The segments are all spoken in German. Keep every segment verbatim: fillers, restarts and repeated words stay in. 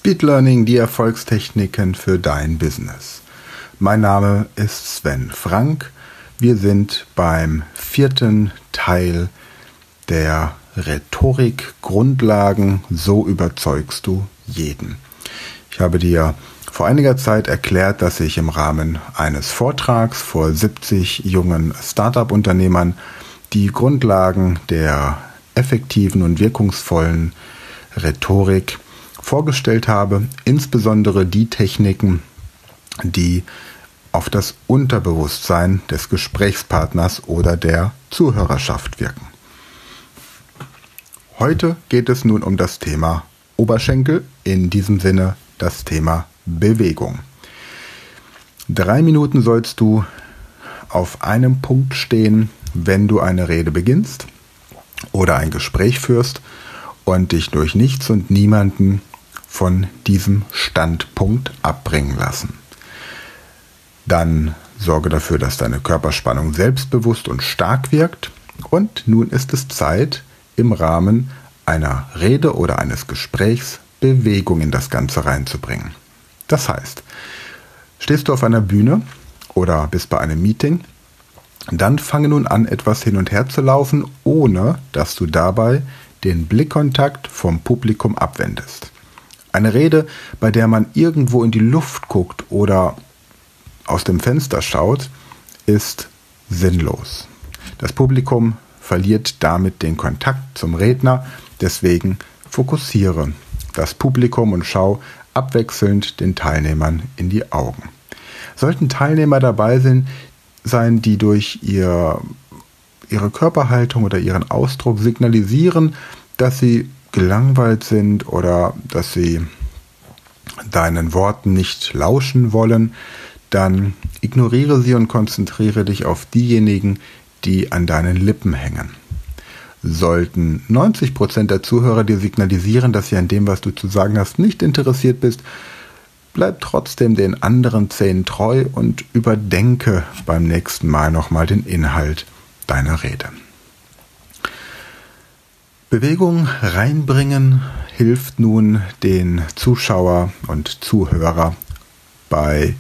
Speed Learning, die Erfolgstechniken für dein Business. Mein Name ist Sven Frank. Wir sind beim vierten Teil der Rhetorik Grundlagen. So überzeugst du jeden. Ich habe dir vor einiger Zeit erklärt, dass ich im Rahmen eines Vortrags vor siebzig jungen Startup-Unternehmern die Grundlagen der effektiven und wirkungsvollen Rhetorik vorgestellt habe, insbesondere die Techniken, die auf das Unterbewusstsein des Gesprächspartners oder der Zuhörerschaft wirken. Heute geht es nun um das Thema Oberschenkel, in diesem Sinne das Thema Bewegung. Drei Minuten sollst du auf einem Punkt stehen, wenn du eine Rede beginnst oder ein Gespräch führst und dich durch nichts und niemanden von diesem Standpunkt abbringen lassen. Dann sorge dafür, dass deine Körperspannung selbstbewusst und stark wirkt. Und nun ist es Zeit, im Rahmen einer Rede oder eines Gesprächs Bewegung in das Ganze reinzubringen. Das heißt, stehst du auf einer Bühne oder bist bei einem Meeting, dann fange nun an, etwas hin und her zu laufen, ohne dass du dabei den Blickkontakt vom Publikum abwendest. Eine Rede, bei der man irgendwo in die Luft guckt oder aus dem Fenster schaut, ist sinnlos. Das Publikum verliert damit den Kontakt zum Redner, deswegen fokussiere das Publikum und schau abwechselnd den Teilnehmern in die Augen. Sollten Teilnehmer dabei sein, die durch ihr, ihre Körperhaltung oder ihren Ausdruck signalisieren, dass sie gelangweilt sind oder dass sie deinen Worten nicht lauschen wollen, dann ignoriere sie und konzentriere dich auf diejenigen, die an deinen Lippen hängen. Sollten neunzig Prozent der Zuhörer dir signalisieren, dass sie an dem, was du zu sagen hast, nicht interessiert bist, bleib trotzdem den anderen zehn treu und überdenke beim nächsten Mal nochmal den Inhalt deiner Rede. Bewegung reinbringen hilft nun den Zuschauer und Zuhörer bei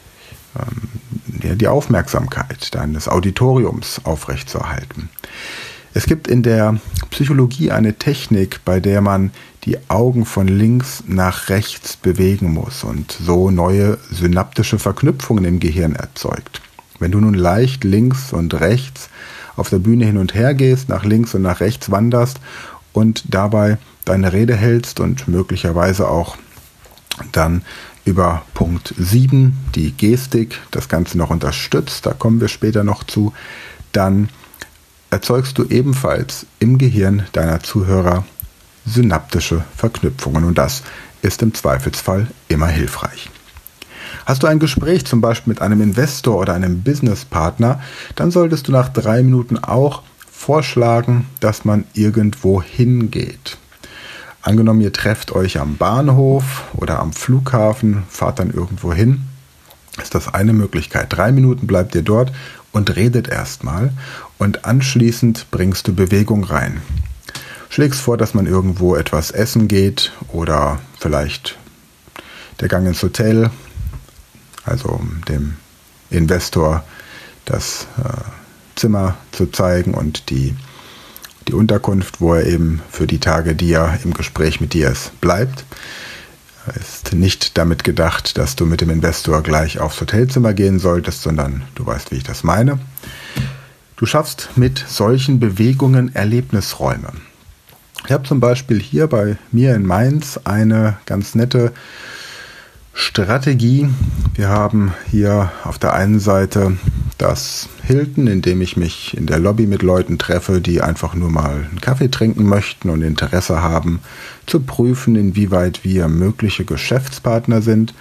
ähm, ja, die Aufmerksamkeit deines Auditoriums aufrechtzuerhalten. Es gibt in der Psychologie eine Technik, bei der man die Augen von links nach rechts bewegen muss und so neue synaptische Verknüpfungen im Gehirn erzeugt. Wenn du nun leicht links und rechts auf der Bühne hin und her gehst, nach links und nach rechts wanderst und dabei deine Rede hältst und möglicherweise auch dann über Punkt sieben die Gestik das Ganze noch unterstützt, da kommen wir später noch zu, dann erzeugst du ebenfalls im Gehirn deiner Zuhörer synaptische Verknüpfungen und das ist im Zweifelsfall immer hilfreich. Hast du ein Gespräch zum Beispiel mit einem Investor oder einem Businesspartner, dann solltest du nach drei Minuten auch vorschlagen, dass man irgendwo hingeht. Angenommen, ihr trefft euch am Bahnhof oder am Flughafen, fahrt dann irgendwo hin, ist das eine Möglichkeit. Drei Minuten bleibt ihr dort und redet erstmal und anschließend bringst du Bewegung rein. Schlägst vor, dass man irgendwo etwas essen geht oder vielleicht der Gang ins Hotel, also dem Investor das äh, Zimmer zu zeigen und die, die Unterkunft, wo er eben für die Tage, die er im Gespräch mit dir ist, bleibt. Ist nicht damit gedacht, dass du mit dem Investor gleich aufs Hotelzimmer gehen solltest, sondern du weißt, wie ich das meine. Du schaffst mit solchen Bewegungen Erlebnisräume. Ich habe zum Beispiel hier bei mir in Mainz eine ganz nette Strategie. Wir haben hier auf der einen Seite das Hilton, in dem ich mich in der Lobby mit Leuten treffe, die einfach nur mal einen Kaffee trinken möchten und Interesse haben, zu prüfen, inwieweit wir mögliche Geschäftspartner sind.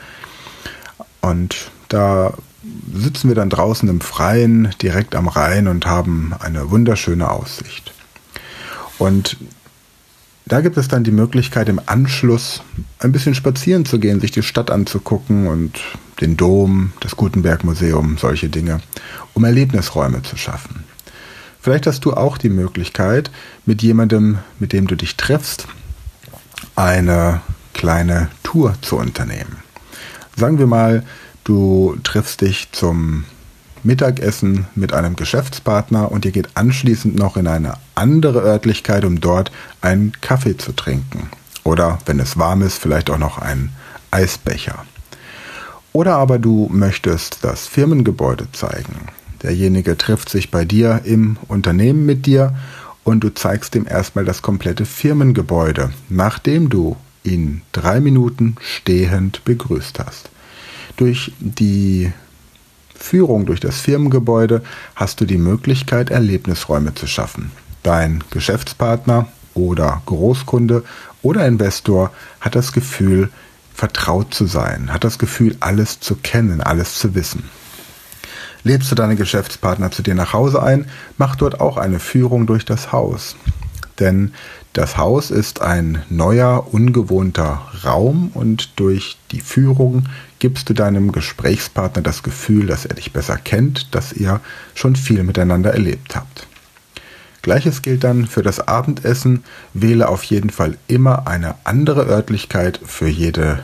Und da sitzen wir dann draußen im Freien, direkt am Rhein und haben eine wunderschöne Aussicht. Und da gibt es dann die Möglichkeit, im Anschluss ein bisschen spazieren zu gehen, sich die Stadt anzugucken und den Dom, das Gutenberg-Museum, solche Dinge, um Erlebnisräume zu schaffen. Vielleicht hast du auch die Möglichkeit, mit jemandem, mit dem du dich triffst, eine kleine Korrektur zu unternehmen. Sagen wir mal, du triffst dich zum Mittagessen mit einem Geschäftspartner und ihr geht anschließend noch in eine andere Örtlichkeit, um dort einen Kaffee zu trinken. Oder, wenn es warm ist, vielleicht auch noch einen Eisbecher. Oder aber du möchtest das Firmengebäude zeigen. Derjenige trifft sich bei dir im Unternehmen mit dir und du zeigst ihm erstmal das komplette Firmengebäude, nachdem du ihn drei Minuten stehend begrüßt hast. Durch die Führung durch das Firmengebäude hast du die Möglichkeit, Erlebnisräume zu schaffen. Dein Geschäftspartner oder Großkunde oder Investor hat das Gefühl, vertraut zu sein, hat das Gefühl, alles zu kennen, alles zu wissen. Lädst du deine Geschäftspartner zu dir nach Hause ein, mach dort auch eine Führung durch das Haus. Denn das Haus ist ein neuer, ungewohnter Raum und durch die Führung gibst du deinem Gesprächspartner das Gefühl, dass er dich besser kennt, dass ihr schon viel miteinander erlebt habt. Gleiches gilt dann für das Abendessen. Wähle auf jeden Fall immer eine andere Örtlichkeit für jede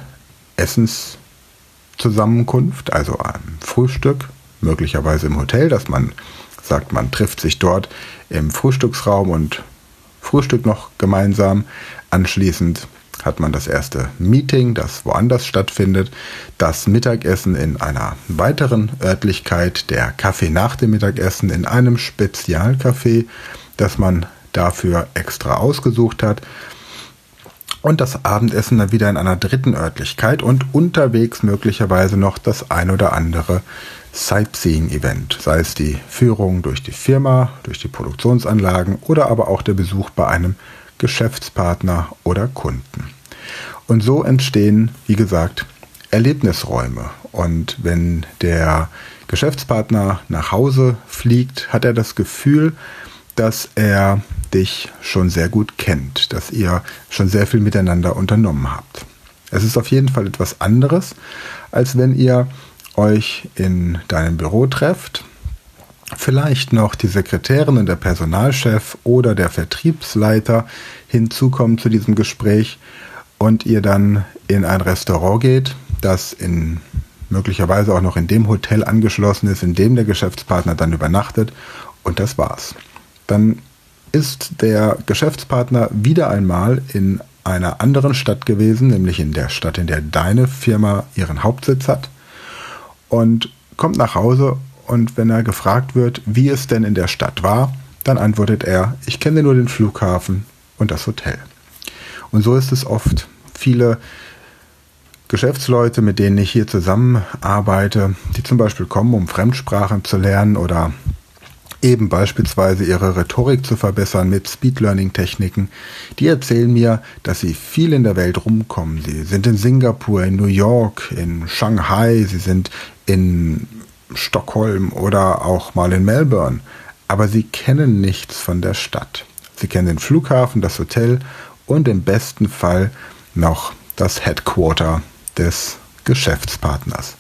Essenszusammenkunft, also ein Frühstück, möglicherweise im Hotel, dass man sagt, man trifft sich dort im Frühstücksraum und Frühstück noch gemeinsam. Anschließend hat man das erste Meeting, das woanders stattfindet, das Mittagessen in einer weiteren Örtlichkeit, der Kaffee nach dem Mittagessen in einem Spezialcafé, das man dafür extra ausgesucht hat, und das Abendessen dann wieder in einer dritten Örtlichkeit und unterwegs möglicherweise noch das ein oder andere Sightseeing-Event, sei es die Führung durch die Firma, durch die Produktionsanlagen oder aber auch der Besuch bei einem Geschäftspartner oder Kunden. Und so entstehen, wie gesagt, Erlebnisräume. Und wenn der Geschäftspartner nach Hause fliegt, hat er das Gefühl, dass er dich schon sehr gut kennt, dass ihr schon sehr viel miteinander unternommen habt. Es ist auf jeden Fall etwas anderes, als wenn ihr euch in deinem Büro trefft, vielleicht noch die Sekretärin und der Personalchef oder der Vertriebsleiter hinzukommen zu diesem Gespräch und ihr dann in ein Restaurant geht, das in möglicherweise auch noch in dem Hotel angeschlossen ist, in dem der Geschäftspartner dann übernachtet, und das war's. Dann ist der Geschäftspartner wieder einmal in einer anderen Stadt gewesen, nämlich in der Stadt, in der deine Firma ihren Hauptsitz hat, und kommt nach Hause, und wenn er gefragt wird, wie es denn in der Stadt war, dann antwortet er, ich kenne nur den Flughafen und das Hotel. Und so ist es oft. Viele Geschäftsleute, mit denen ich hier zusammenarbeite, die zum Beispiel kommen, um Fremdsprachen zu lernen oder eben beispielsweise ihre Rhetorik zu verbessern mit Speed-Learning-Techniken, die erzählen mir, dass sie viel in der Welt rumkommen. Sie sind in Singapur, in New York, in Shanghai, sie sind in Stockholm oder auch mal in Melbourne, aber sie kennen nichts von der Stadt. Sie kennen den Flughafen, das Hotel und im besten Fall noch das Headquarter des Geschäftspartners.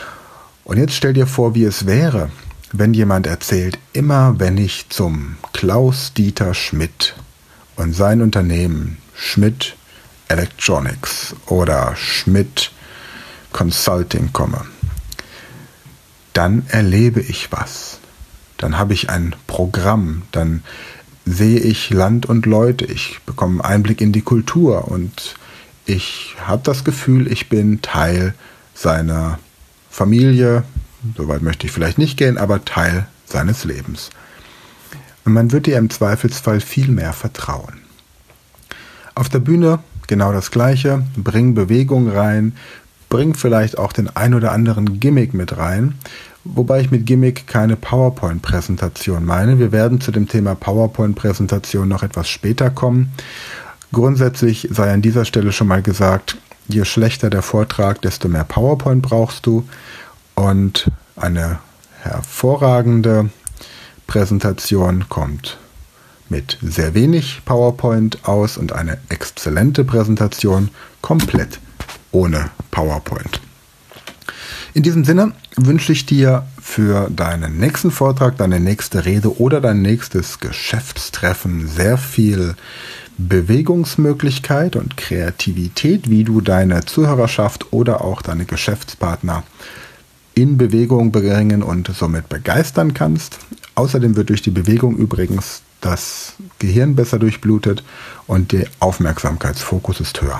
Und jetzt stell dir vor, wie es wäre, wenn jemand erzählt, immer wenn ich zum Klaus-Dieter Schmidt und sein Unternehmen Schmidt Electronics oder Schmidt Consulting komme, dann erlebe ich was. Dann habe ich ein Programm, dann sehe ich Land und Leute, ich bekomme einen Einblick in die Kultur und ich habe das Gefühl, ich bin Teil seiner Familie, soweit möchte ich vielleicht nicht gehen, aber Teil seines Lebens. Und man wird dir im Zweifelsfall viel mehr vertrauen. Auf der Bühne genau das Gleiche, bring Bewegung rein, bring vielleicht auch den ein oder anderen Gimmick mit rein, wobei ich mit Gimmick keine PowerPoint-Präsentation meine. Wir werden zu dem Thema PowerPoint-Präsentation noch etwas später kommen. Grundsätzlich sei an dieser Stelle schon mal gesagt, je schlechter der Vortrag, desto mehr PowerPoint brauchst du, und eine hervorragende Präsentation kommt mit sehr wenig PowerPoint aus und eine exzellente Präsentation komplett ohne PowerPoint. In diesem Sinne wünsche ich dir für deinen nächsten Vortrag, deine nächste Rede oder dein nächstes Geschäftstreffen sehr viel Bewegungsmöglichkeit und Kreativität, wie du deine Zuhörerschaft oder auch deine Geschäftspartner in Bewegung bringen und somit begeistern kannst. Außerdem wird durch die Bewegung übrigens das Gehirn besser durchblutet und der Aufmerksamkeitsfokus ist höher.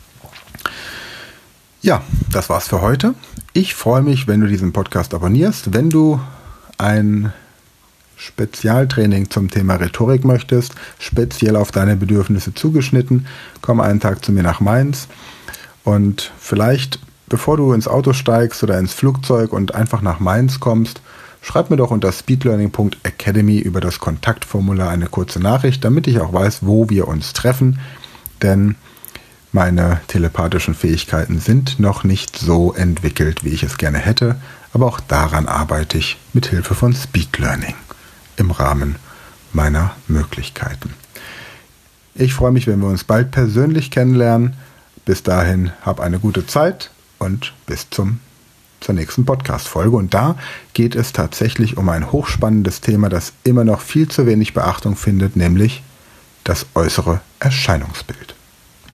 Ja, das war's für heute. Ich freue mich, wenn du diesen Podcast abonnierst. Wenn du ein Spezialtraining zum Thema Rhetorik möchtest, speziell auf deine Bedürfnisse zugeschnitten, komm einen Tag zu mir nach Mainz und vielleicht, bevor du ins Auto steigst oder ins Flugzeug und einfach nach Mainz kommst, schreib mir doch unter speedlearning punkt academy über das Kontaktformular eine kurze Nachricht, damit ich auch weiß, wo wir uns treffen, denn meine telepathischen Fähigkeiten sind noch nicht so entwickelt, wie ich es gerne hätte, aber auch daran arbeite ich mit Hilfe von Speed Learning im Rahmen meiner Möglichkeiten. Ich freue mich, wenn wir uns bald persönlich kennenlernen. Bis dahin, hab eine gute Zeit und bis zum, zur nächsten Podcast-Folge. Und da geht es tatsächlich um ein hochspannendes Thema, das immer noch viel zu wenig Beachtung findet, nämlich das äußere Erscheinungsbild.